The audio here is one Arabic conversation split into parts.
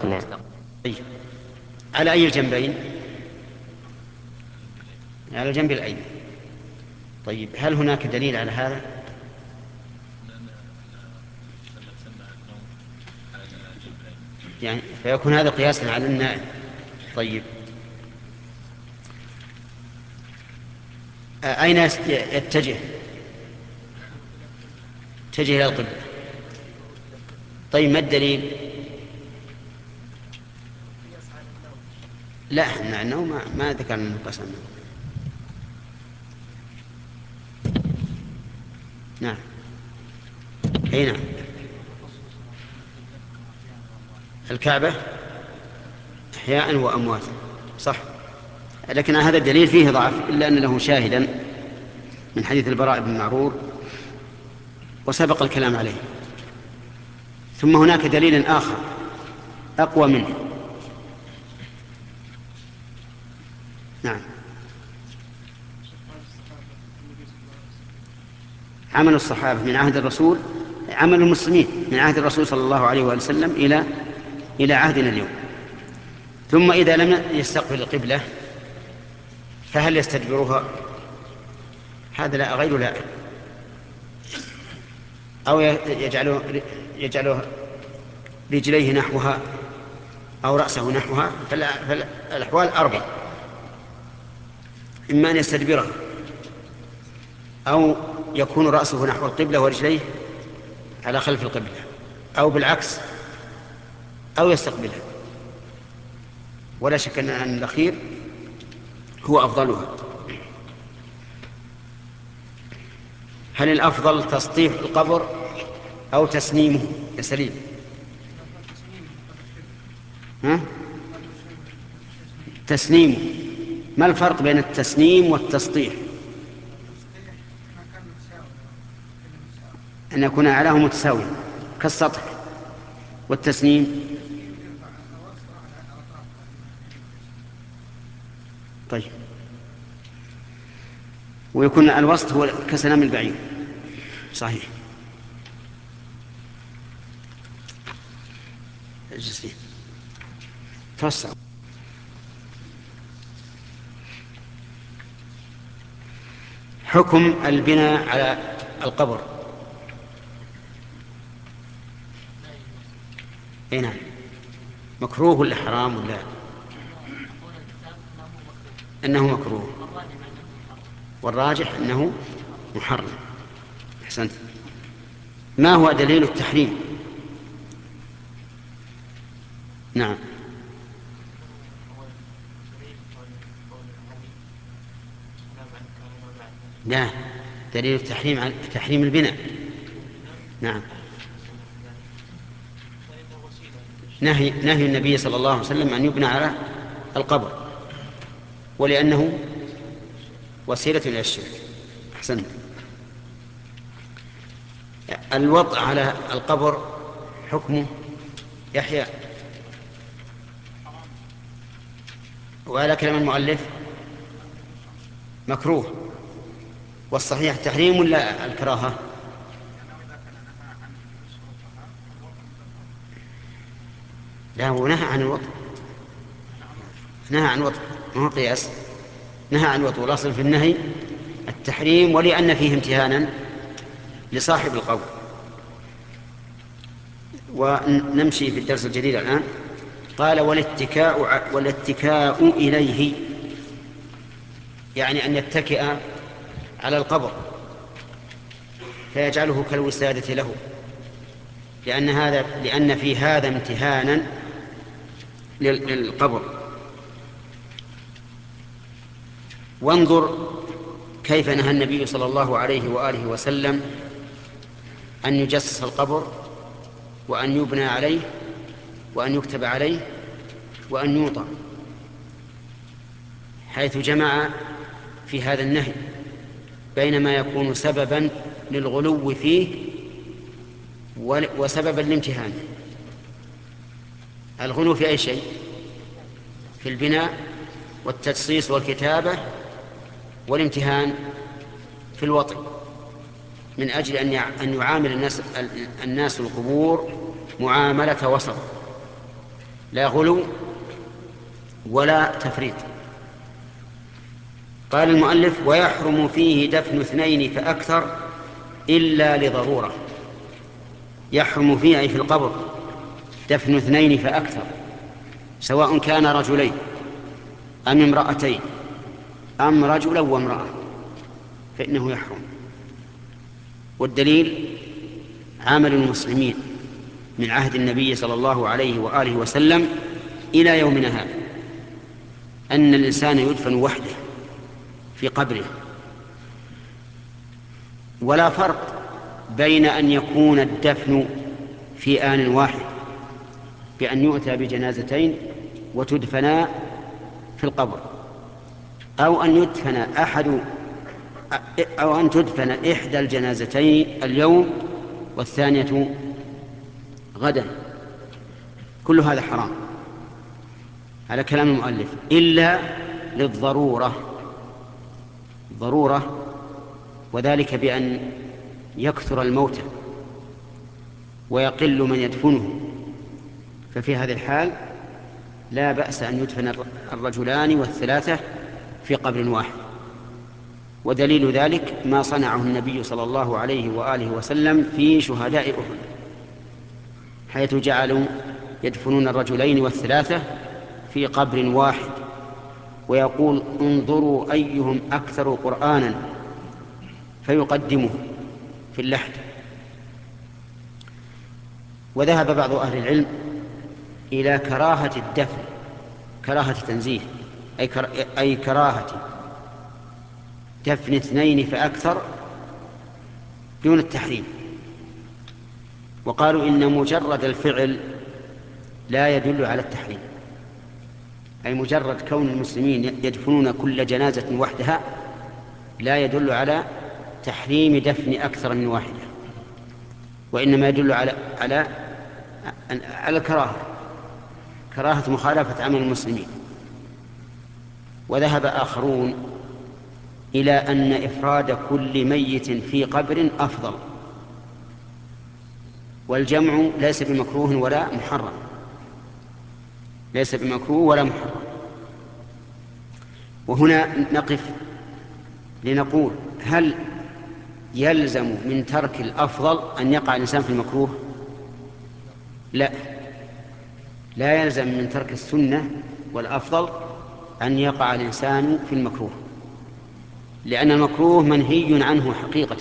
نعم. طيب. على أي الجنبين؟ على الجنب الأيمن. طيب، هل هناك دليل على هذا؟ يعني فيكون هذا قياسا على النائم. طيب، أين يتجه؟ يتجه إلى القبلة. طيب، ما الدليل؟ لا، مع النوم ما ذكرنا النقاش عنه. نعم. أي نعم. الكعبة أحياء وأمواتا، صح. لكن هذا الدليل فيه ضعف، إلا أن له شاهدا من حديث البراء بن معرور وسبق الكلام عليه. ثم هناك دليل آخر أقوى منه. نعم. عمل الصحابة من عهد الرسول، عمل المسلمين من عهد الرسول صلى الله عليه وسلم إلى عهدنا اليوم. ثم إذا لم يستقبل القبلة فهل يستدبرها؟ هذا لا، غير لا. أو يجعله رجليه نحوها أو رأسه نحوها. فالأحوال أربع: إما أن يستدبرها، أو يكون رأسه نحو القبلة ورجليه على خلف القبلة، أو بالعكس، أو يستقبلها. ولا شك أن الأخير هو أفضلها. هل الأفضل تسطيح القبر أو تسنيمه يا سليم؟ ها؟ تسنيمه. ما الفرق بين التسنيم والتسطيح؟ أن يكون أعلاه متساويا كالسطح. والتسنيم؟ طيب، ويكون الوسط هو كسنام البعير. صحيح. اجلسي توسع. حكم البناء على القبر. اي نعم. مكروه ولا حرام ولا؟ انه مكروه، والراجح انه محرم. احسنت. ما هو دليل التحريم؟ نعم. لا، دليل التحريم عن تحريم البناء. نعم. نهي النبي صلى الله عليه وسلم أن يبنى على القبر، ولأنه وسيلة إلى الشرك. أحسنت. الوضع على القبر حكمه يحيى، وعلى كلام المؤلف مكروه. والصحيح تحريم ولا الكراهة؟ لا، هو نهى عن الوضع. نهى عن الوضع، ما هو قياس. نهى عن الوضع، والأصل في النهي التحريم، ولأن فيه امتهانا لصاحب القول. ونمشي في الدرس الجديد الآن. قال والاتكاء إليه، يعني أن يتكئ على القبر فيجعله كالوسادة له، لأن في هذا امتهانا للقبر. وانظر كيف نهى النبي صلى الله عليه وآله وسلم أن يجسس القبر، وأن يبنى عليه، وأن يكتب عليه، وأن يوطى، حيث جمع في هذا النهي بين ما يكون سببا للغلو فيه وسببا لامتهانه. الغلو في أي شيء؟ في البناء والتجصيص والكتابة، والامتهان في الوطي، من أجل أن يعامل الناس القبور معاملة وسط. لا غلو ولا تفريط. قال المؤلف: ويحرم فيه دفن 2 فأكثر إلا لضرورة. يحرم فيه أي في القبر دفن 2 فأكثر، سواء كان رجلين أم امرأتين أم رجلا وامرأة، فإنه يحرم. والدليل عمل المسلمين من عهد النبي صلى الله عليه وآله وسلم إلى يومنا هذا، أن الإنسان يدفن وحده في قبره. ولا فرق بين أن يكون الدفن في آن واحد بأن يؤتى بجنازتين وتدفنا في القبر، أو أن تدفن إحدى الجنازتين اليوم والثانية غدا. كل هذا حرام على كلام المؤلف، إلا للضرورة، ضرورة، وذلك بأن يكثر الموتى ويقل من يدفنه، ففي هذه الحال لا بأس أن يدفن الرجلان والثلاثة في قبر واحد. ودليل ذلك ما صنعه النبي صلى الله عليه وآله وسلم في شهداء أحد، حيث جعلوا يدفنون الرجلين والثلاثة في قبر واحد، ويقول: انظروا أيهم أكثر قرآنا، فيقدمه في اللحد. وذهب بعض أهل العلم إلى كراهة الدفن، كراهة تنزيه، أي كراهة دفن 2 فأكثر دون التحريم. وقالوا إن مجرد الفعل لا يدل على التحريم، أي مجرد كون المسلمين يدفنون كل جنازة وحدها لا يدل على تحريم دفن أكثر من واحدة، وإنما يدل على الكراهة، كراهة مخالفة عمل المسلمين. وذهب آخرون إلى أن إفراد كل ميت في قبر أفضل، والجمع ليس بمكروه ولا محرم، ليس بمكروه ولا محرم. وهنا نقف لنقول: هل يلزم من ترك الأفضل أن يقع الإنسان في المكروه؟ لا، لا يلزم من ترك السنة والأفضل أن يقع الإنسان في المكروه، لأن المكروه منهي عنه حقيقة،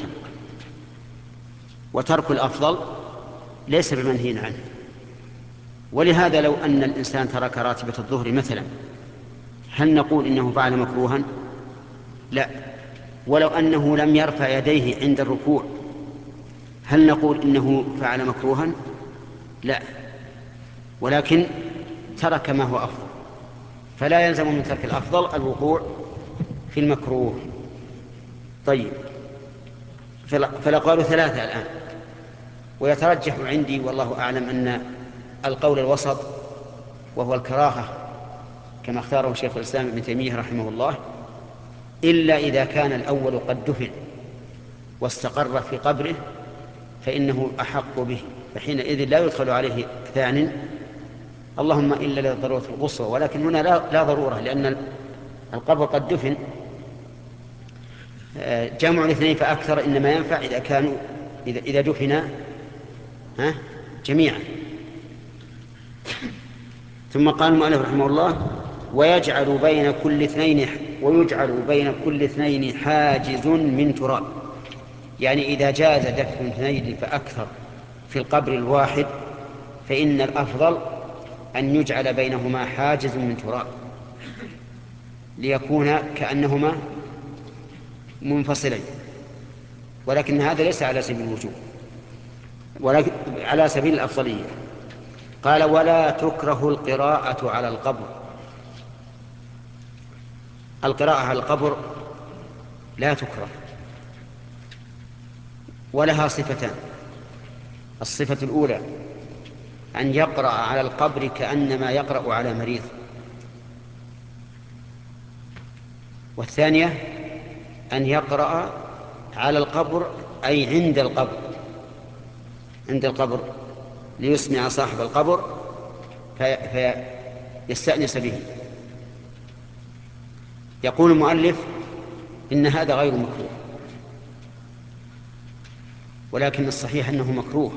وترك الأفضل ليس بمنهي عنه. ولهذا لو أن الإنسان ترك راتبة الظهر مثلا، هل نقول إنه فعل مكروها؟ لا. ولو أنه لم يرفع يديه عند الركوع، هل نقول إنه فعل مكروها؟ لا، ولكن ترك ما هو أفضل، فلا يلزم من ترك الأفضل الوقوع في المكروه. طيب، فالأقوال 3 الآن، ويترجح عندي والله أعلم أن القول الوسط، وهو الكراهة كما اختاره شيخ الإسلام ابن تيمية رحمه الله، إلا إذا كان الأول قد دفن واستقر في قبره فإنه أحق به، فحينئذ لا يدخل عليه ثانٍ، اللهم إلا للضرورة القصوى. ولكن هنا لا ضرورة، لأن القبر قد دفن. جمع 2 فأكثر إنما ينفع إذا دفن جميعا. ثم قال المؤلف رحمه الله: ويجعل بين كل 2 حاجز من تراب. يعني إذا جاز دفن 2 فأكثر في القبر الواحد، فإن الأفضل أن يجعل بينهما حاجز من تراب، ليكون كأنهما منفصلين. ولكن هذا ليس على سبيل الوجوب، ولكن على سبيل الأفضلية. قال: ولا تكره القراءة على القبر. القراءة على القبر لا تكره، ولها صفتان: الصفة الأولى أن يقرأ على القبر كأنما يقرأ على مريض، والثانية أن يقرأ على القبر أي عند القبر ليسمع صاحب القبر فيستأنس به. يقول المؤلف إن هذا غير مكروه، ولكن الصحيح أنه مكروه،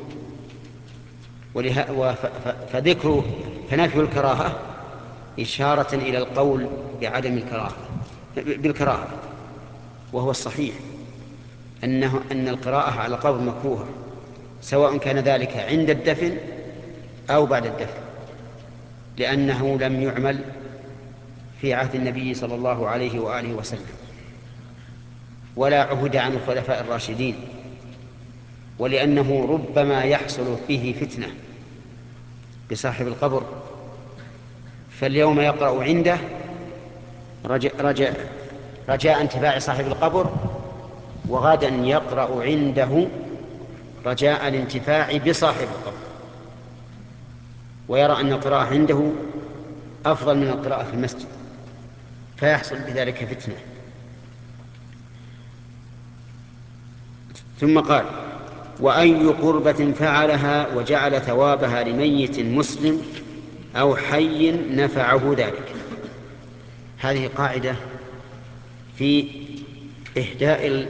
فنفي الكراهة إشارة إلى القول بعدم الكراهة بالكراهة، وهو الصحيح أن القراءة على قول مكروهة، سواء كان ذلك عند الدفن أو بعد الدفن، لأنه لم يعمل في عهد النبي صلى الله عليه وآله وسلم، ولا عهد عن الخلفاء الراشدين، ولأنه ربما يحصل فيه فتنة بصاحب القبر، فاليوم يقرأ عنده رجاء انتفاع صاحب القبر، وغدا يقرأ عنده رجاء الانتفاع بصاحب القبر، ويرى أن القراءة عنده أفضل من القراءة في المسجد، فيحصل بذلك فتنة. ثم قال: وأي قربة فعلها وجعل ثوابها لميت مسلم أو حي نفعه ذلك. هذه قاعدة في إهداء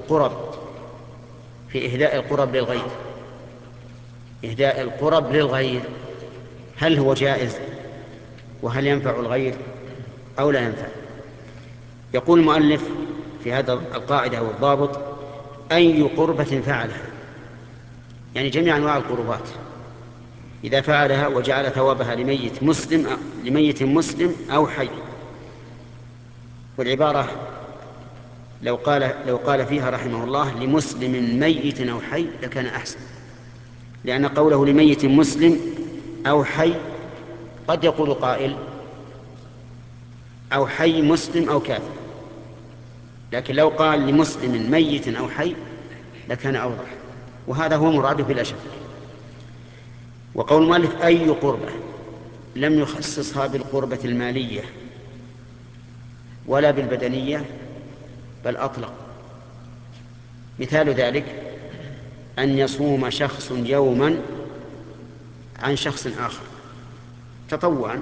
القرب للغير. إهداء القرب للغير هل هو جائز، وهل ينفع الغير أو لا ينفع؟ يقول المؤلف في هذا القاعدة والضابط: أي قربة فعلها، يعني جميع أنواع القربات إذا فعلها وجعل ثوابها لميت مسلم أو حي. والعبارة لو قال فيها رحمه الله لمسلم ميت أو حي لكان أحسن، لأن قوله لميت مسلم أو حي قد يقول قائل أو حي مسلم أو كافر، لكن لو قال لمسلم ميت أو حي لكان أوضح، وهذا هو مراده بلا شك. وقول المؤلف أي قربة لم يخصصها بالقربة المالية ولا بالبدنية، بل أطلق. مثال ذلك أن يصوم شخص يوما عن شخص آخر تطوعا،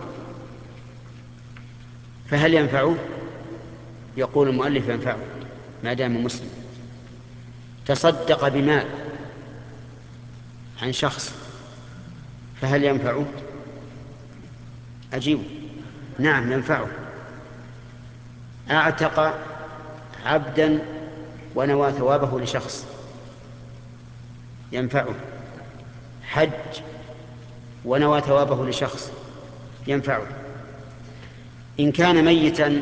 فهل ينفعه؟ يقول المؤلف ينفعه ما دام مسلم. تصدق بمال عن شخص فهل ينفعه؟ أجيب نعم ينفعه. أعتق عبدا ونوى ثوابه لشخص ينفعه. حج ونوى ثوابه لشخص ينفعه. إن كان ميتا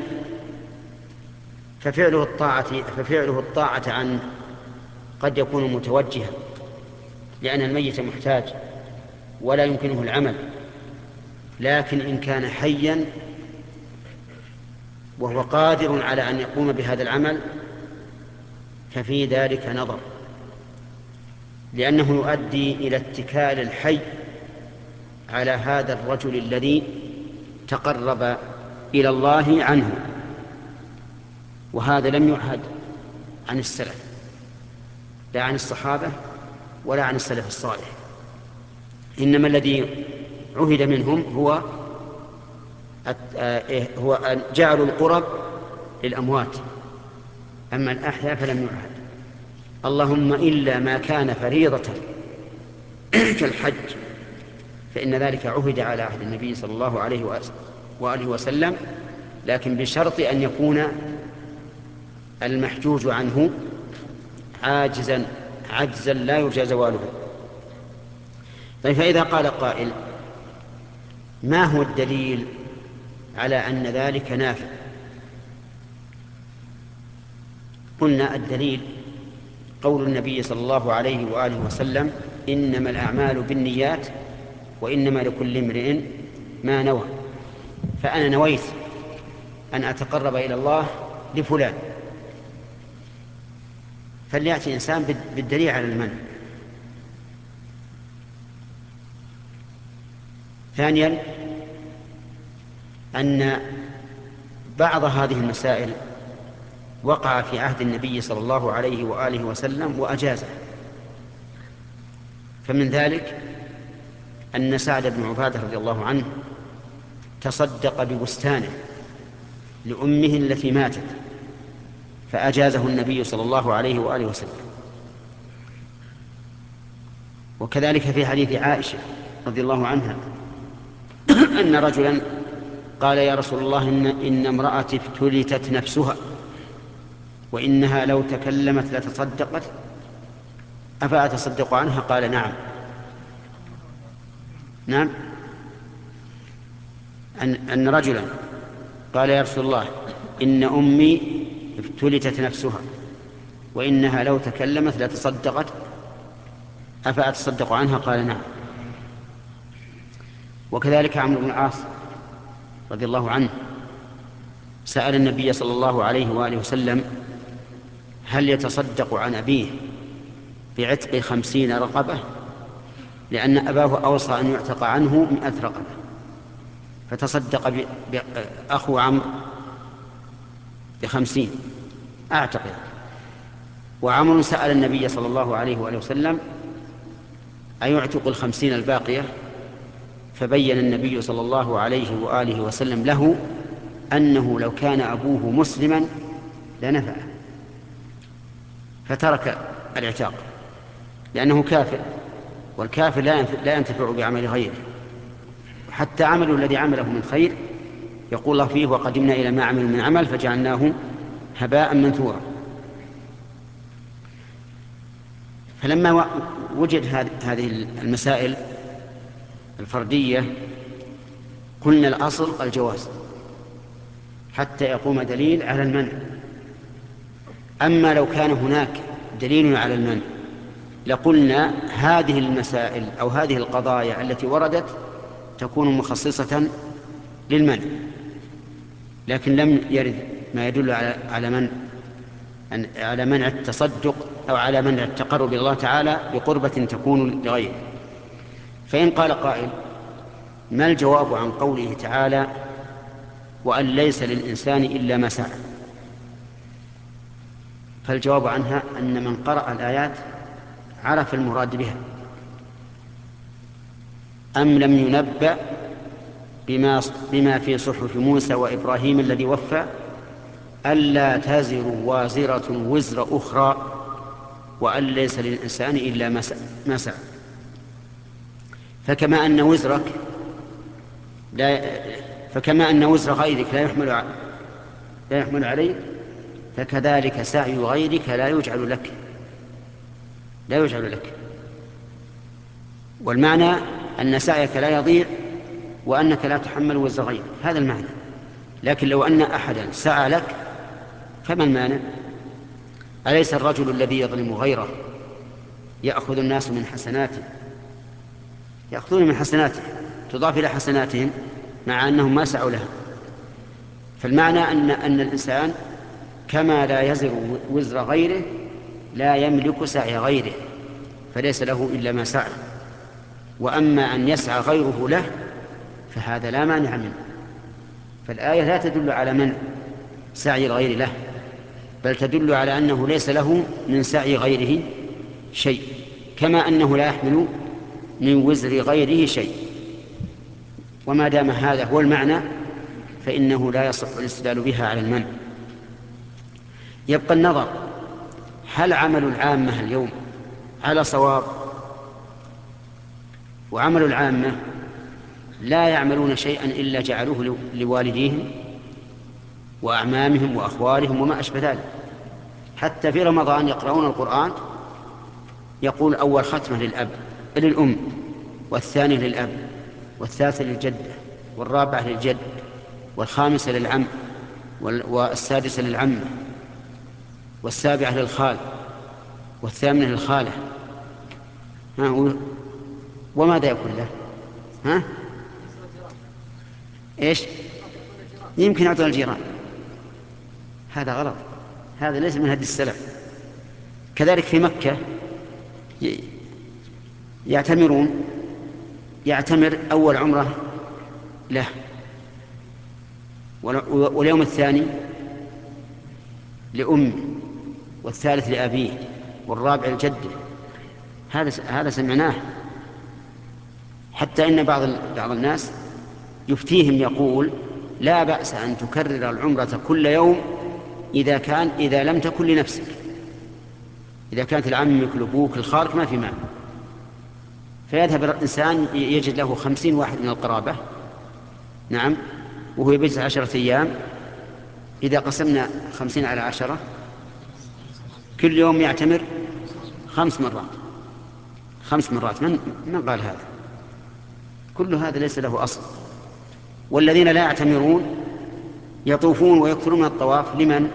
ففعله الطاعة عنه قد يكون متوجها، لأن الميت محتاج ولا يمكنه العمل، لكن إن كان حيا وهو قادر على أن يقوم بهذا العمل ففي ذلك نظر، لأنه يؤدي إلى اتكال الحي على هذا الرجل الذي تقرب إلى الله عنه، وهذا لم يعهد عن السلف، لا عن الصحابة ولا عن السلف الصالح، إنما الذي عهد منهم هو أن جعلوا القرب للأموات، أما الأحياء فلم يعهد، اللهم إلا ما كان فريضة كالحج فإن ذلك عهد على عهد النبي صلى الله عليه وآله وسلم، لكن بشرط أن يكون المحجوج عنه عاجزا لا يرجى زواله. طيب، فإذا قال قائل ما هو الدليل على أن ذلك نافع؟ قلنا الدليل قول النبي صلى الله عليه وآله وسلم: إنما الأعمال بالنيات وإنما لكل امرئ ما نوى. فأنا نويت أن أتقرب إلى الله لفلان، فليأتي إنسان بالدليل على المنع. ثانيا أن بعض هذه المسائل وقع في عهد النبي صلى الله عليه وآله وسلم وأجازه، فمن ذلك أن سعد بن عبادة رضي الله عنه تصدق ببستانه لأمه التي ماتت، فأجازه النبي صلى الله عليه وآله وسلم. وكذلك في حديث عائشة رضي الله عنها أن رجلا قال: يا رسول الله، إن امرأتي افتلتت نفسها وإنها لو تكلمت لتصدقت، أفأتصدق عنها؟ قال: نعم. نعم. أن رجلا قال: يا رسول الله، إن أمي افتلتت نفسها وإنها لو تكلمت لتصدقت، أفأتصدق عنها؟ قال: نعم. وكذلك عمرو بن العاص رضي الله عنه سأل النبي صلى الله عليه وآله وسلم: هل يتصدق عن أبيه بعتق 50 رقبة؟ لأن أباه أوصى أن يعتق عنه 100 رقبة، فتصدق أخو عمرو ب50 أعتق. وعمرو سأل النبي صلى الله عليه وآله وسلم: أيعتق 50 الباقية؟ فبين النبي صلى الله عليه وآله وسلم له أنه لو كان أبوه مسلما لنفعه، فترك الاعتاق لأنه كافر، والكافر لا ينتفع بعمل غيره، حتى عمله الذي عمله من خير يقول الله فيه: وقدمنا إلى ما عملوا من عمل فجعلناه هباء منثورا. فلما وجد هذه المسائل الفردية قلنا الأصل الجواز حتى يقوم دليل على المنع. أما لو كان هناك دليل على المنع لقلنا هذه المسائل أو هذه القضايا التي وردت تكون مخصصة للمنع، لكن لم يرد ما يدل على منع التصدق أو على منع التقرب إلى الله تعالى بقربة تكون لغيره. فإن قال قائل: ما الجواب عن قوله تعالى: وأن ليس للإنسان إلا ما سعى؟ فالجواب عنها أن من قرأ الآيات عرف المراد بها، أم لم ينبأ بما في صحف موسى وإبراهيم الذي وفى ألا تزر وازرة وزر أخرى وأن ليس للإنسان إلا ما سعى. فكما أن وزر غيرك لا يحمل عليك، فكذلك سعي غيرك لا يجعل لك. والمعنى أن سعيك لا يضيع وأنك لا تحمل وزر غيرك، هذا المعنى. لكن لو أن أحدا سعى لك فما المانع؟ أليس الرجل الذي يظلم غيره يأخذ الناس من حسناته، يأخذون من حسناته تضاف إلى حسناتهم مع أنهم ما سعوا لها؟ فالمعنى أن الإنسان كما لا يزر وزر غيره لا يملك سعي غيره، فليس له إلا ما سعى. وأما أن يسعى غيره له فهذا لا مانع منه. فالآية لا تدل على منع سعي الغير له، بل تدل على أنه ليس له من سعي غيره شيء، كما أنه لا يحمل من وزر غيره شيء. وما دام هذا هو المعنى فإنه لا يصح الاستدلال بها على المنع. يبقى النظر: هل عمل العامة اليوم على صواب؟ وعمل العامة لا يعملون شيئا إلا جعلوه لوالديهم وأعمامهم وأخوالهم وما أشبه ذلك. حتى في رمضان يقرؤون القرآن، يقول أول ختمة للأم، والثاني للأب، والثالثة للجدة، والرابعة للجد، والخامسة للعم، والسادسة للعمة، والسابعة للخال، والثامنة للخالة. وماذا يكون له؟ إيش؟ يمكن يعطون الجيران. هذا غلط، هذا ليس من هدي السلف. كذلك في مكة يعتمر أول عمرة له، واليوم الثاني لأمه، والثالث لأبيه، والرابع لجده. هذا سمعناه. حتى إن بعض الناس يفتيهم يقول لا بأس أن تكرر العمرة كل يوم إذا لم تكن لنفسك، إذا كانت لعمك لأبوك لخالك ما في مانع. فيذهب الإنسان يجد له 50 واحد من القرابة، نعم، وهو يبجز 10 أيام. إذا قسمنا 50 على 10 كل يوم يعتمر 5 مرات. 5 مرات، من قال هذا؟ كل هذا ليس له أصل. والذين لا يعتمرون يطوفون ويكثرون من الطواف لمن؟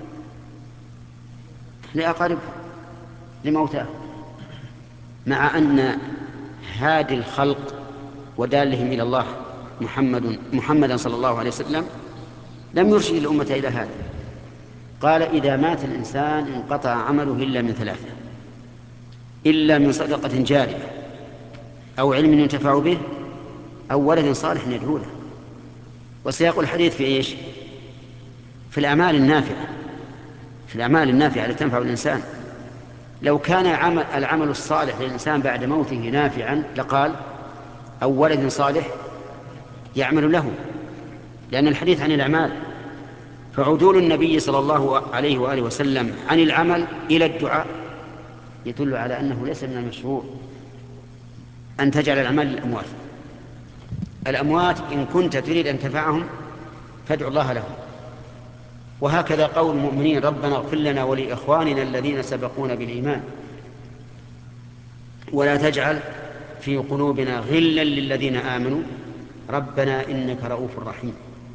لأقاربهم، لموتاه، مع أن هادي الخلق ودالهم إلى الله محمدا صلى الله عليه وسلم لم يرشد الأمة إلى هذا. قال إذا مات الإنسان انقطع عمله إلا من 3: إلا من صدقة جارية أو علم ينتفع به أو ولد صالح يدعو له. وسياق الحديث في إيش؟ في الأعمال النافعة، في الأعمال النافعة التي تنفع الإنسان. لو كان العمل الصالح للإنسان بعد موته نافعا لقال أو ولد صالح يعمل له، لأن الحديث عن الأعمال. فعدول النبي صلى الله عليه وآله وسلم عن العمل إلى الدعاء يدل على أنه ليس من المشروع أن تجعل الأعمال للأموات. الأموات إن كنت تريد أن تنفعهم فادعوا الله لهم. وهكذا قول المؤمنين ربنا اغفر لنا ولإخواننا الذين سبقونا بالإيمان ولا تجعل في قلوبنا غلا للذين آمنوا ربنا إنك رؤوف رحيم.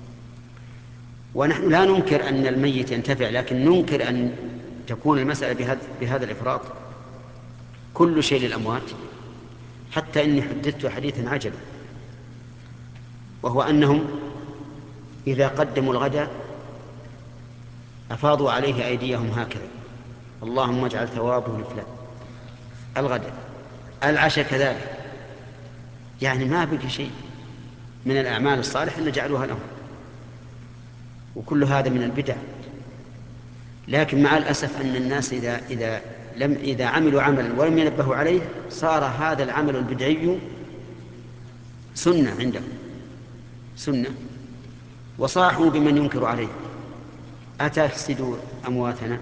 ونحن لا ننكر أن الميت ينتفع، لكن ننكر أن تكون المسألة بهذا الإفراط. كل شيء للأموات. حتى إني حدثت حديثا عجبا، وهو أنهم إذا قدموا الغداء أفاضوا عليه أيديهم هكذا: اللهم اجعل ثوابه لفلان. الغداء، العشاء كذلك، يعني ما بقي شيء من الأعمال الصالحة إلا جعلوها لهم. وكل هذا من البدع. لكن مع الأسف أن الناس إذا عملوا عملا ولم ينبهوا عليه صار هذا العمل البدعي سنة عندهم، سنة، وصاحوا بمن ينكر عليه: أتفسدوا أمواتنا؟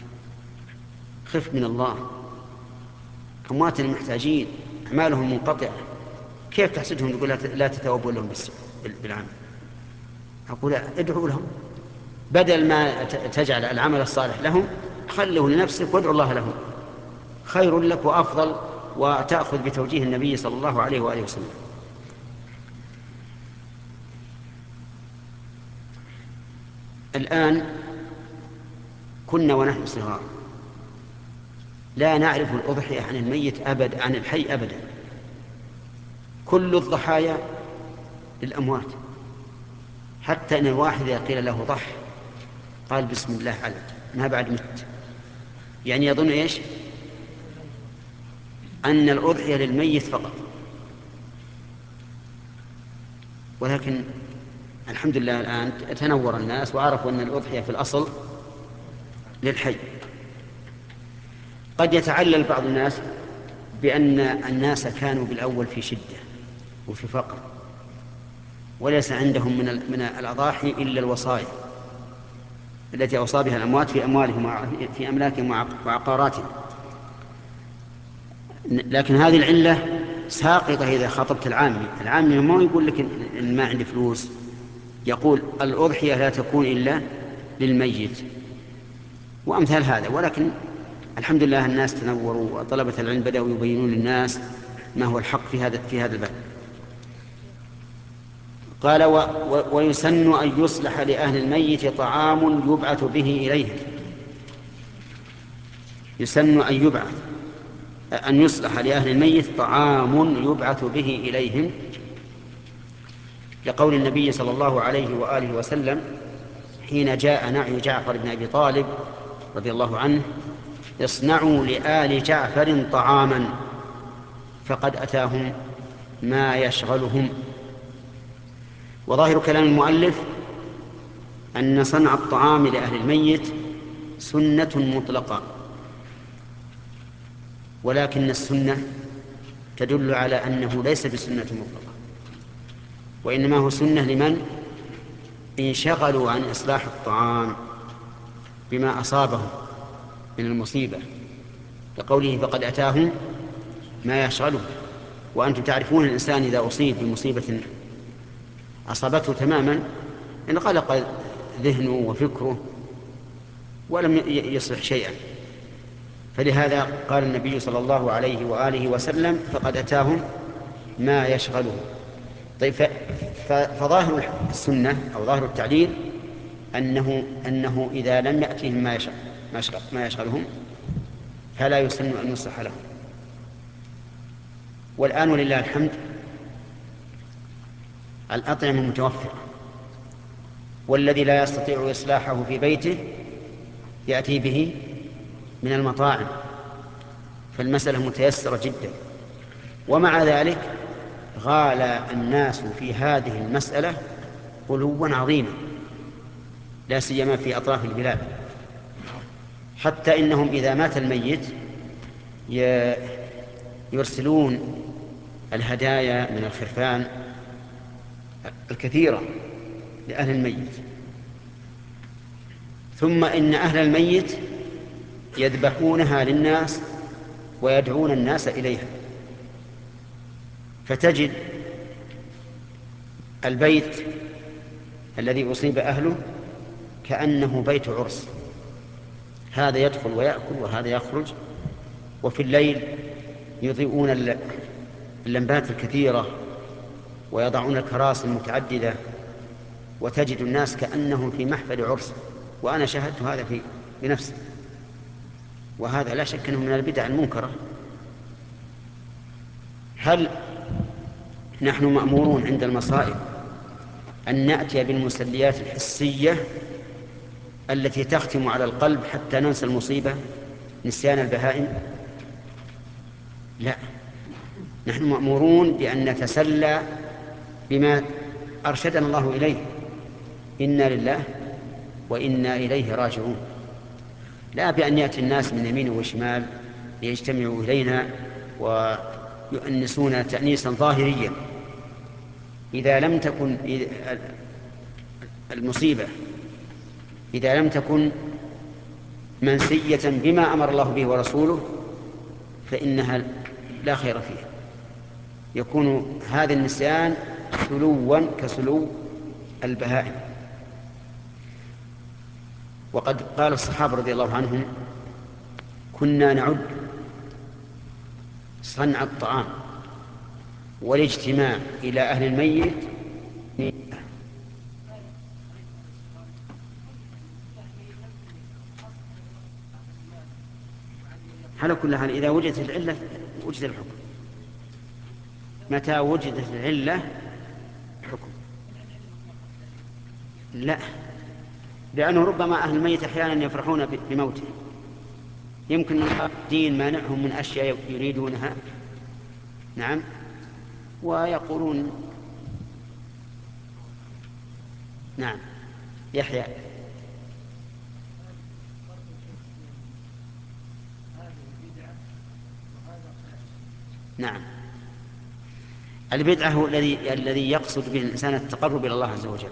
خف من الله، أمواتنا محتاجين، أعمالهم منقطعة، كيف تحسدهم تقول لا تتوبوا لهم بالعمل؟ أقول ادعوا لهم، بدل ما تجعل العمل الصالح لهم خله لنفسك وادعوا الله لهم، خير لك وأفضل، وتأخذ بتوجيه النبي صلى الله عليه وآله وسلم. الآن كنا ونحن صغار لا نعرف الأضحية عن الميت أبدا، عن الحي أبدا. كل الضحايا للأموات، حتى إن الواحد إذا قيل له ضح قال بسم الله عليك ما بعد مت، يعني يظن إيش؟ أن الأضحية للميت فقط. ولكن الحمد لله الآن تنور الناس وعرفوا أن الأضحية في الأصل للحي. قد يتعلل بعض الناس بأن الناس كانوا بالأول في شدة وفي فقر وليس عندهم من الأضاحي إلا الوصايا التي أوصى بها الأموات في أموالهم في أملاكهم وعقاراتهم. لكن هذه العلة ساقطة إذا خاطبت العامي ما يقول لك إن ما عندي فلوس، يقول الأضحية لا تكون إلا للميت وأمثال هذا. ولكن الحمد لله الناس تنوروا وطلبة العلم بدأوا يبينون للناس ما هو الحق في هذا الباب. قال ويسن أن يصلح لأهل الميت طعام يبعث به إليهم. يسن أن يصلح لأهل الميت طعام يبعث به إليهم، لقول النبي صلى الله عليه وآله وسلم حين جاء نعي جعفر بن أبي طالب رضي الله عنه: اصنعوا لآل جعفر طعاما فقد أتاهم ما يشغلهم. وظاهر كلام المؤلف أن صنع الطعام لأهل الميت سنة مطلقة، ولكن السنة تدل على أنه ليس بسنة مطلقة، وإنما هو سنة لمن انشغلوا عن إصلاح الطعام بما أصابهم من المصيبة، لقوله فقد أتاهم ما يشغله. وأنتم تعرفون الإنسان إذا أصيب بمصيبة أصابته تماما انغلق ذهنه وفكره ولم يصلح شيئا. فلهذا قال النبي صلى الله عليه وآله وسلم فقد أتاهم ما يشغله. طيب، فظاهر السنة أو ظاهر التعليل أنه إذا لم يأتهم ما يشغلهم فلا يسن أن يصلح لهم. والآن ولله الحمد الأطعمة متوفرة، والذي لا يستطيع إصلاحه في بيته يأتي به من المطاعم، فالمسألة متيسرة جدا. ومع ذلك غالى الناس في هذه المسألة غلوا عظيما، لا سيما في أطراف البلاد، حتى إنهم إذا مات الميت يرسلون الهدايا من الخرفان الكثيرة لأهل الميت، ثم إن أهل الميت يذبحونها للناس ويدعون الناس إليها، فتجد البيت الذي أصيب أهله كأنه بيت عرس، هذا يدخل ويأكل وهذا يخرج. وفي الليل يضيئون اللمبات الكثيرة ويضعون الكراسي المتعددة، وتجد الناس كأنهم في محفل عرس، وأنا شاهدت هذا بنفسي، وهذا لا شك أنه من البدع المنكرة. هل نحن مأمورون عند المصائب أن نأتي بالمسليات الحسية التي تختم على القلب حتى ننسى المصيبة نسيان البهائم؟ لا، نحن مأمورون بأن نتسلى بما أرشدنا الله إليه، إنا لله وإنا إليه راجعون، لا بأن يأتي الناس من يمين وشمال ليجتمعوا إلينا ويؤنسون تأنيسا ظاهريا. إذا لم تكن المصيبة إذا لم تكن منسية بما أمر الله به ورسوله فإنها لا خير فيها، يكون هذا النسيان سلوا كسلو البهائم. وقد قال الصحابة رضي الله عنهم كنا نعد صنع الطعام والاجتماع إلى أهل الميت على كل حال. إذا وجدت العلة وجد الحكم، متى وجدت العلة حكم. لا، لأنه ربما أهل الميت أحيانا يفرحون بموته، يمكن الدين مانعهم من أشياء يريدونها، نعم، ويقولون نعم. يحيى نعم. البدعة هو الذي يقصد به الإنسان التقرب إلى الله عز وجل،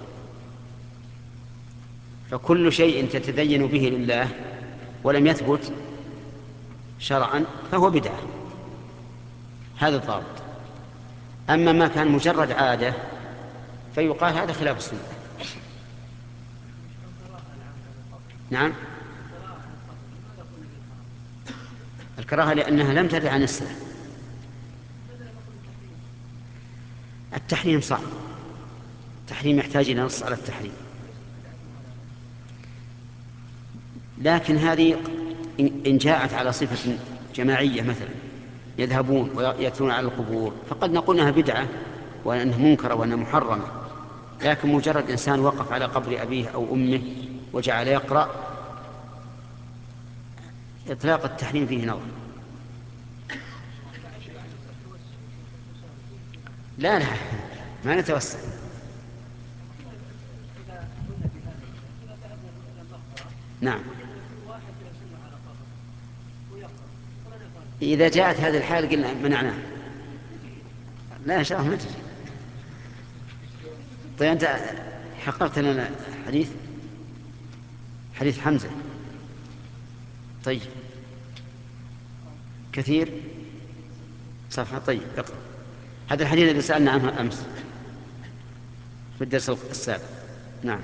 فكل شيء تتدين به لله ولم يثبت شرعا فهو بدعة، هذا الضابط. أما ما كان مجرد عادة فيقال هذا خلاف السنة. نعم، الكراهة لأنها لم ترد عن السنة. التحريم صعب، التحريم يحتاج إلى نص على التحريم، لكن هذه إن جاءت على صفة جماعية مثلا يذهبون ويأتون على القبور فقد نقول أنها بدعة وأنها منكرة وأنها محرمة. لكن مجرد إنسان وقف على قبر أبيه أو أمه وجعل يقرأ، إطلاق التحريم فيه نظر. لا لا، ما نتوسع. نعم، إذا جاءت هذه الحال قلنا منعناه. لا إن شاء الله ما تجي. طيب أنت حققت لنا حديث حمزة. طيب كثير صفحة. طيب اقرأ هذا الحديث الذي سألنا عنه أمس في الدرس السابق. نعم.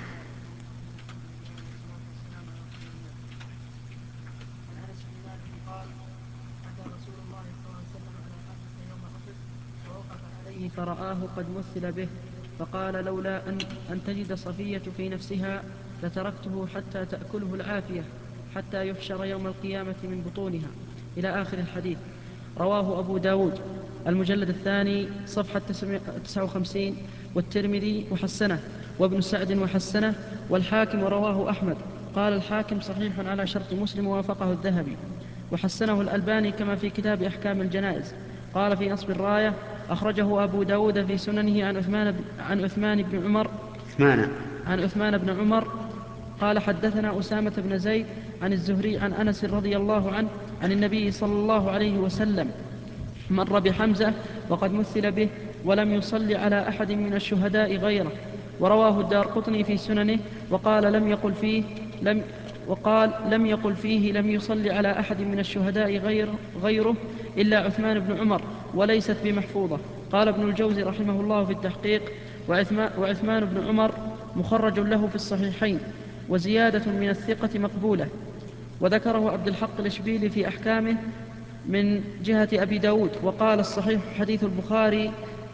فرآه قد مثل به فقال لولا أن تجد صفية في نفسها لتركته حتى تأكله العافية حتى يحشر يوم القيامة من بطونها إلى آخر الحديث. رواه أبو داود المجلد الثاني صفحة 59 والترمذي وحسنه وابن سعد وحسنه والحاكم ورواه أحمد. قال الحاكم صحيح على شرط مسلم ووافقه الذهبي وحسنه الألباني كما في كتاب أحكام الجنائز. قال في نصب الراية أخرجه أبو داود في سننه عن عثمان بن عمر قال حدثنا أسامة بن زيد عن الزهري عن أنس رضي الله عنه عن النبي صلى الله عليه وسلم مر بحمزة وقد مثل به ولم يصل على أحد من الشهداء غيره. ورواه الدارقطني في سننه وقال لم يقل فيه لم يصل على أحد من الشهداء غيره إلا عثمان بن عمر وليست بمحفوظة. قال ابن الجوزي رحمه الله في التحقيق وعثمان بن عمر مخرج له في الصحيحين وزيادة من الثقة مقبولة. وذكره عبد الحق الإشبيلي في أحكامه من جهة أبي داود وقال الصحيح حديث البخاري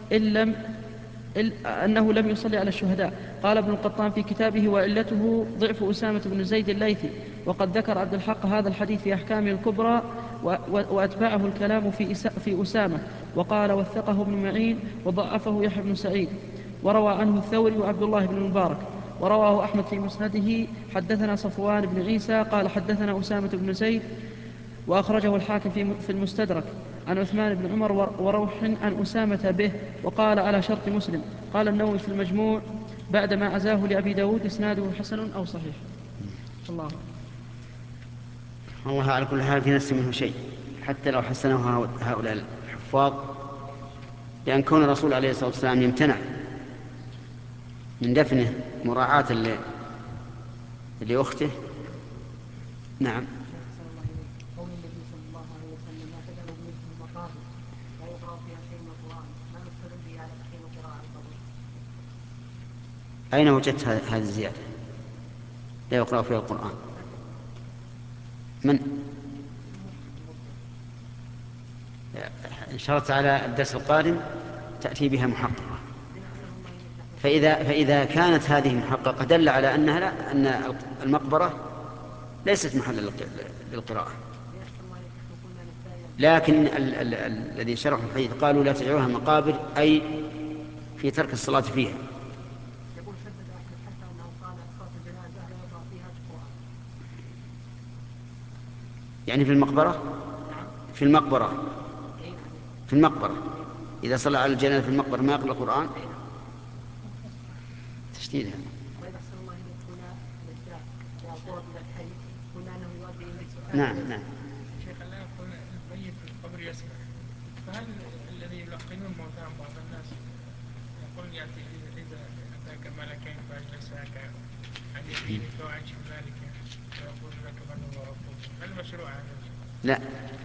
أنه لم يصلي على الشهداء. قال ابن القطان في كتابه وعلته ضعف أسامة بن زيد الليثي. وقد ذكر عبد الحق هذا الحديث في أحكامه الكبرى وأتبعه الكلام في أسامة وقال وثقه ابن معين وضعفه يحيى بن سعيد. وروى عنه الثوري وعبد الله بن المبارك. ورواه أحمد في مسنده حدثنا صفوان بن عيسى قال حدثنا أسامة بن زيد وأخرجه الحاكم في المستدرك عن عثمان بن عمر وروح عن أسامة به وقال على شرط مسلم. قال النووي في المجموع بعدما عزاه لأبي داود إسناده حسن أو صحيح. الله على كل حال في نفس منه شيء حتى لو حسنه هؤلاء الحفاظ، لأن كون الرسول عليه الصلاة والسلام يمتنع من دفنه مراعاة لأخته. نعم. قول النبي صلى الله عليه وسلم لا تجعلوا بيوتكم مقابر لا يقرأ فيها شيء من القرآن ما يستدل به على تحريم القراءة على القبر؟ أين وجدت هذه الزيادة؟ لا يقرأ فيها القرآن. من إن شاء الله تعالى الدرس القادم تأتي بها محققة. فإذا كانت هذه محققة دل على أنها لا، أن المقبرة ليست محلا للقراءة. لكن الذي شرحوا الحديث قالوا لا تجعلوها مقابر أي في ترك الصلاة فيها. يعني في المقبرة إذا صلى على الجنازة في المقبرة ما يقرأ القرآن تشديد هذا. نعم. شيخ لا يقول الميت في القبر يسمع، فهل الذي يلقنون موتاهم بعض الناس يقول يأتي إذا أتاك ملكين فأجلساك عن يمينك وعن شمالك ويقول لك من هو ربك، هل مشروع هذا؟ لا،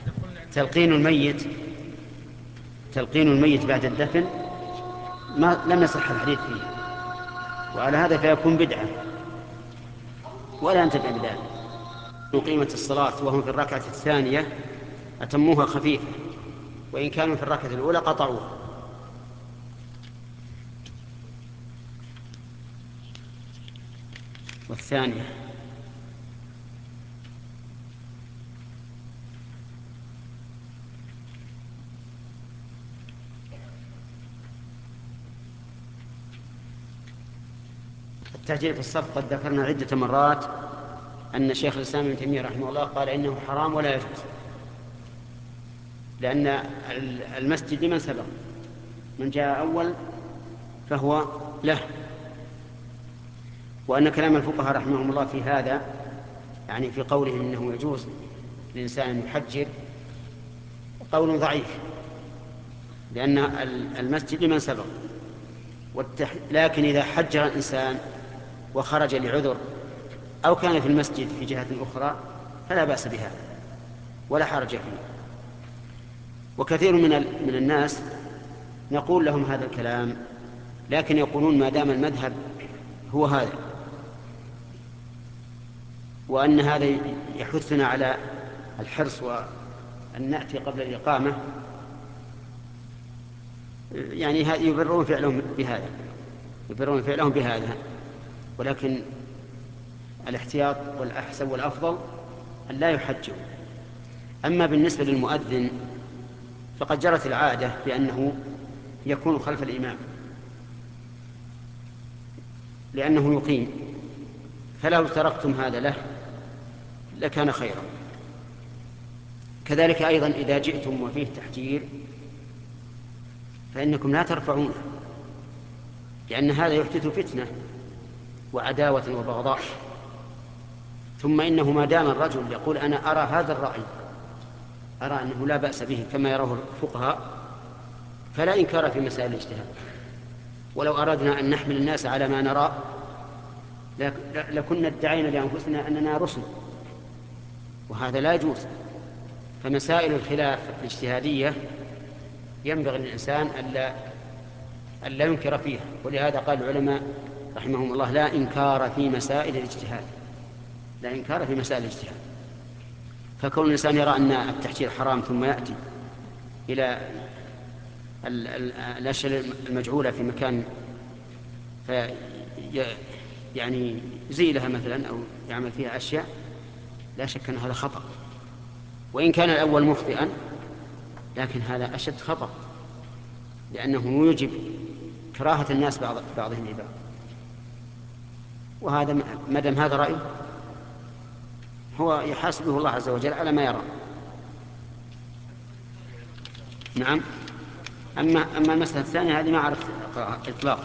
تلقين الميت بعد الدفن لم يصح الحديث فيه، وعلى هذا فيكون بدعة ولا ينتفع بذلك. قيمة الصلاة وهم في الركعة الثانية أتموها خفيفة، وإن كانوا في الركعة الأولى قطعوها. والثانية التعجيل في الصف. قد ذكرنا عدة مرات أن شيخ الإسلام ابن تيمية رحمه الله قال إنه حرام ولا يجوز، لأن المسجد لمن سبق، من جاء أول فهو له. وأن كلام الفقهاء رحمهم الله في هذا، يعني في قوله إنه يجوز للإنسان أن يحجر، قول ضعيف، لأن المسجد لمن سبق. لكن إذا حجر الإنسان وخرج لعذر أو كان في المسجد في جهة أخرى فلا بأس بها ولا حرج فيه. وكثير من الناس نقول لهم هذا الكلام، لكن يقولون ما دام المذهب هو هذا وأن هذا يحثنا على الحرص وأن نأتي قبل الإقامة، يعني يبررون فعلهم بهذا. ولكن الاحتياط والأحسن والأفضل أن لا يحجوا. أما بالنسبة للمؤذن فقد جرت العادة بأنه يكون خلف الإمام لأنه يقيم، فلو تركتم هذا له لكان خيرا. كذلك أيضا إذا جئتم وفيه تحجير فإنكم لا ترفعونه، لأن هذا يحدث فتنة وعداوة وبغضاء. ثم إنه ما دام الرجل يقول أنا أرى هذا الرأي، أرى أنه لا بأس به كما يراه الفقهاء، فلا إنكار في مسائل الاجتهاد. ولو أردنا أن نحمل الناس على ما نرى لكنا ادعينا لأنفسنا أننا رسل، وهذا لا يجوز. فمسائل الخلاف الاجتهادية ينبغي للإنسان ألا ينكر فيها. ولهذا قال العلماء رحمهم الله لا إنكار في مسائل الاجتهاد، لا إنكار في مسائل الاجتهاد. فكون الإنسان يرى أن التحجير حرام ثم يأتي إلى الأشياء المجعولة في مكان يعني يزيلها مثلا أو يعمل فيها أشياء، لا شك أن هذا خطأ. وإن كان الأول مخطئا لكن هذا أشد خطأ، لأنه يوجب كراهة الناس بعضهم لبعض. وهذا ما دام هذا رأيه هو يحاسبه الله عز وجل على ما يرى. نعم. أما المسألة الثانية هذه ما عرفت إطلاقا.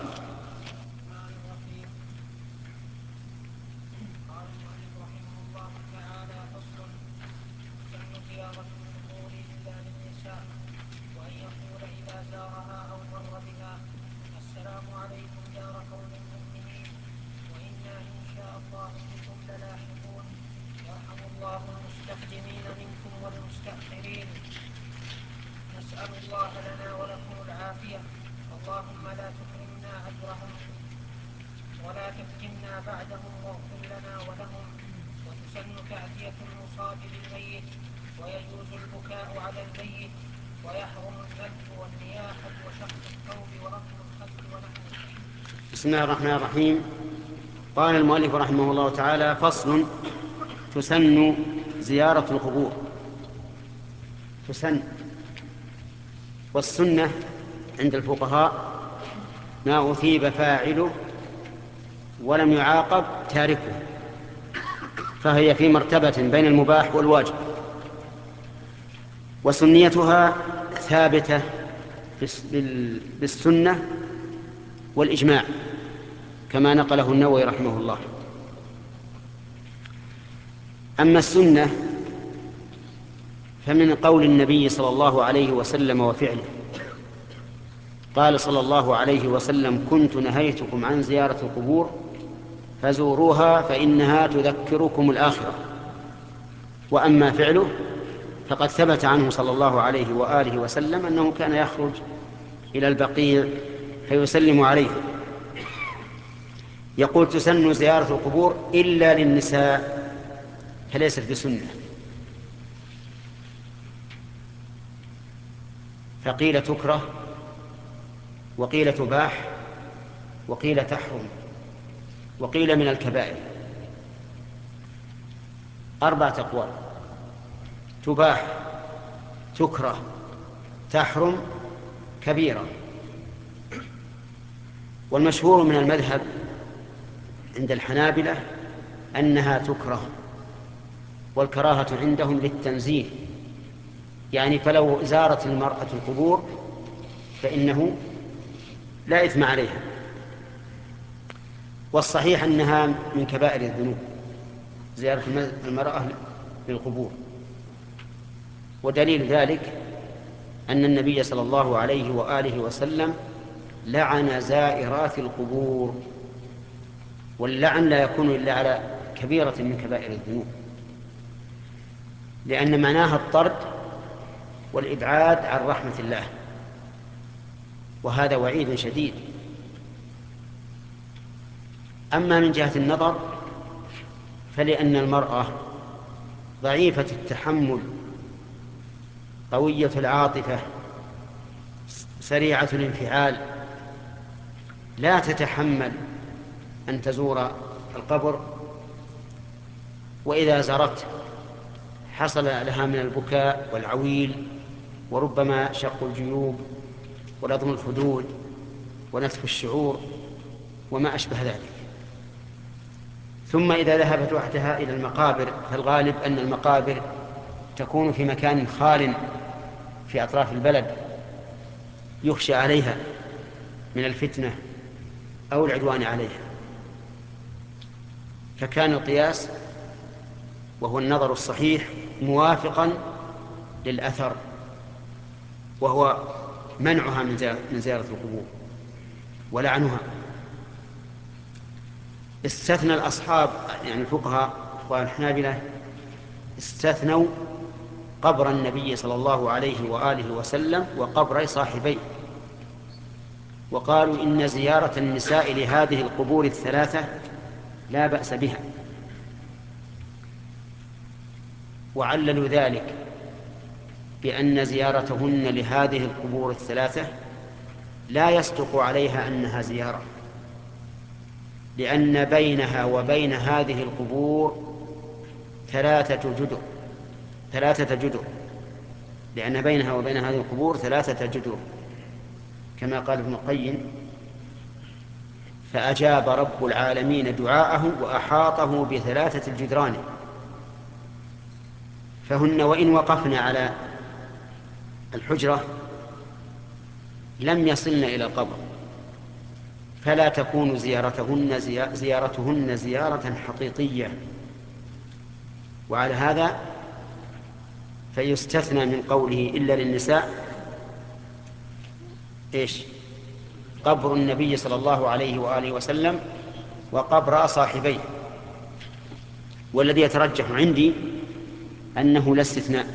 المستقدمين منكم والمستأخرين. نسأل الله لنا ولكم العافية. اللهم لا تحرمنا أجرهم ولا تفتنا بعدهم، واغفر لنا ولهم. وتسن تعزية المصاب بالميت، ويجوز البكاء على الميت، ويحرم الذبح والنياحة وشق الثوب ورفع الخد ونحوه. بسم الله الرحمن الرحيم. قال المؤلف رحمه الله تعالى: فصل. تسن زيارة القبور. تسن، والسنة عند الفقهاء ما أثيب فاعله ولم يعاقب تاركه، فهي في مرتبة بين المباح والواجب. وسنيتها ثابتة بالسنة والإجماع كما نقله النووي رحمه الله. أما السنة فمن قول النبي صلى الله عليه وسلم وفعله. قال صلى الله عليه وسلم: كنت نهيتكم عن زيارة القبور فزوروها فإنها تذكركم الآخرة. وأما فعله فقد ثبت عنه صلى الله عليه وآله وسلم أنه كان يخرج إلى البقيع فيسلم عليه. يقول: تسن زيارة القبور إلا للنساء، فليست بسنة. فقيل تكره، وقيل تباح، وقيل تحرم، وقيل من الكبائر. 4 أقوال: تباح، تكره، تحرم، كبيرة. والمشهور من المذهب عند الحنابلة أنها تكره، والكراهة عندهم للتنزيه، يعني فلو زارت المرأة القبور فإنه لا إثم عليها. والصحيح أنها من كبائر الذنوب زيارة المرأة للقبور. ودليل ذلك أن النبي صلى الله عليه وآله وسلم لعن زائرات القبور، واللعن لا يكون إلا على كبيرة من كبائر الذنوب، لأن معناها الطرد والإبعاد عن رحمة الله، وهذا وعيد شديد. أما من جهة النظر فلأن المرأة ضعيفة التحمل قوية العاطفة سريعة الانفعال، لا تتحمل أن تزور القبر، وإذا زارته حصل لها من البكاء والعويل، وربما شق الجيوب ولضم الخدود ونتف الشعور وما أشبه ذلك. ثم إذا ذهبت وحدها إلى المقابر، فالغالب أن المقابر تكون في مكان خال في أطراف البلد يخشى عليها من الفتنة أو العدوان عليها، فكان القياس وهو النظر الصحيح موافقا للأثر، وهو منعها من زيارة القبور ولعنها. استثنى الأصحاب يعني الفقهاء والحنابلة استثنوا قبر النبي صلى الله عليه وآله وسلم وقبر صاحبيه، وقالوا إن زيارة النساء لهذه القبور الثلاثة لا بأس بها، وعللوا ذلك بأن زيارتهن لهذه القبور الثلاثة لا يصدق عليها أنها زيارة، لأن بينها وبين هذه القبور ثلاثة جدر، لأن بينها وبين هذه القبور 3 جدر، كما قال ابن القيم: فأجاب رب العالمين دعاءه وأحاطه ب3 الجدران، فهن وإن وقفنا على الحجرة لم يصلن إلى القبر، فلا تكون زيارتهن زيارة حقيقية. وعلى هذا فيستثنى من قوله إلا للنساء قبر النبي صلى الله عليه وآله وسلم وقبر صاحبيه. والذي يترجح عندي أنه لا استثناء،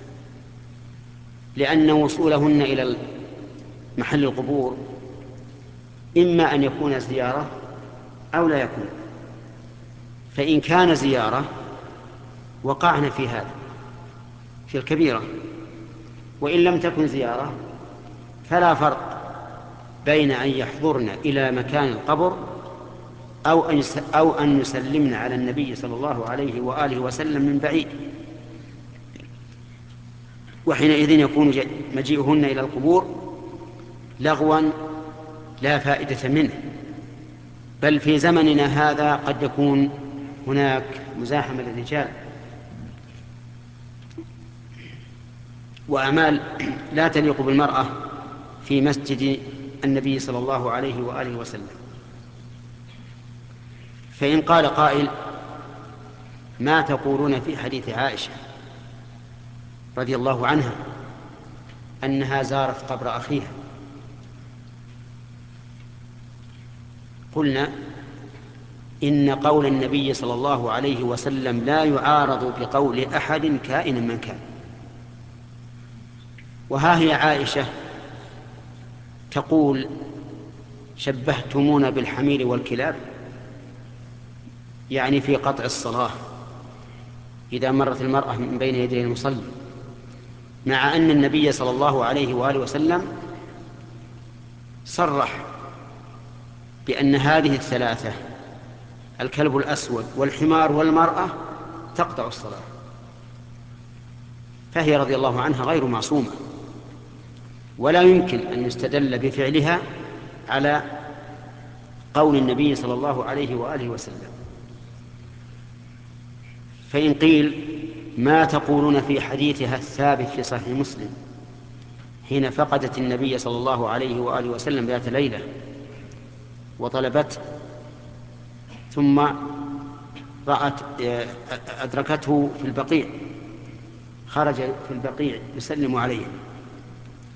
لأن وصولهن إلى محل القبور إما أن يكون زيارة أو لا يكون، فإن كان زيارة وقعنا في هذا في الكبيرة، وإن لم تكن زيارة فلا فرق بين أن يحضرن إلى مكان القبر أو أن يسلمن على النبي صلى الله عليه وآله وسلم من بعيد، وحينئذ يكون مجيئهن إلى القبور لغوا لا فائدة منه، بل في زمننا هذا قد يكون هناك مزاحمة للرجال وأعمال لا تليق بالمرأة في مسجد النبي صلى الله عليه وآله وسلم. فإن قال قائل: ما تقولون في حديث عائشة رضي الله عنها أنها زارت قبر أخيها؟ قلنا: إن قول النبي صلى الله عليه وسلم لا يعارض بقول أحد كائنا من كان. وها هي عائشة تقول: شبهتمونا بالحمير والكلاب، يعني في قطع الصلاة إذا مرت المرأة من بين يدي المصلي، مع أن النبي صلى الله عليه وآله وسلم صرح بأن هذه الثلاثة الكلب الأسود والحمار والمرأة تقطع الصلاة، فهي رضي الله عنها غير معصومة، ولا يمكن أن يستدل بفعلها على قول النبي صلى الله عليه وآله وسلم. فإن قيل: ما تقولون في حديثها الثابت في صحيح مسلم حين فقدت النبي صلى الله عليه وآله وسلم ذات ليلة وطلبته ثم أدركته في البقيع، خرج في البقيع يسلم عليه،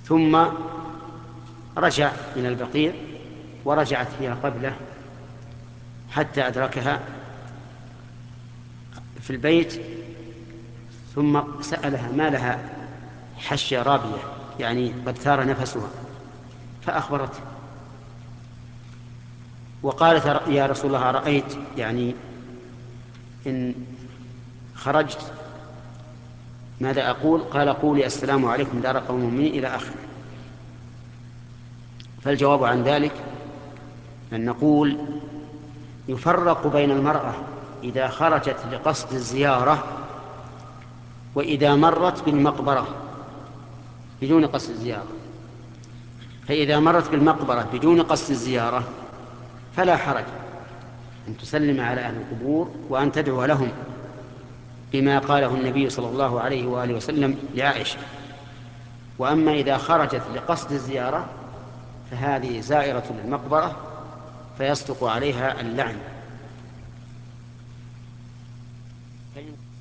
ثم رجع من البقيع ورجعت فيها قبله حتى أدركها في البيت، ثم سألها ما لها حشية رابية، يعني قد ثار نفسها، فأخبرته وقالت يا رسول الله رأيت يعني إن خرجت ماذا أقول؟ قال قولي السلام عليكم دار قوم مؤمنين إلى آخره. فالجواب عن ذلك أن نقول يفرق بين المرأة إذا خرجت لقصد الزيارة وإذا مرت بالمقبرة بدون قصد الزيارة. فإذا مرت بالمقبرة بدون قصد الزيارة فلا حرج أن تسلم على أهل القبور وأن تدعو لهم بما قاله النبي صلى الله عليه وآله وسلم لعائشة. وأما إذا خرجت لقصد الزيارة فهذه زائرة للمقبرة فيصدق عليها اللعن.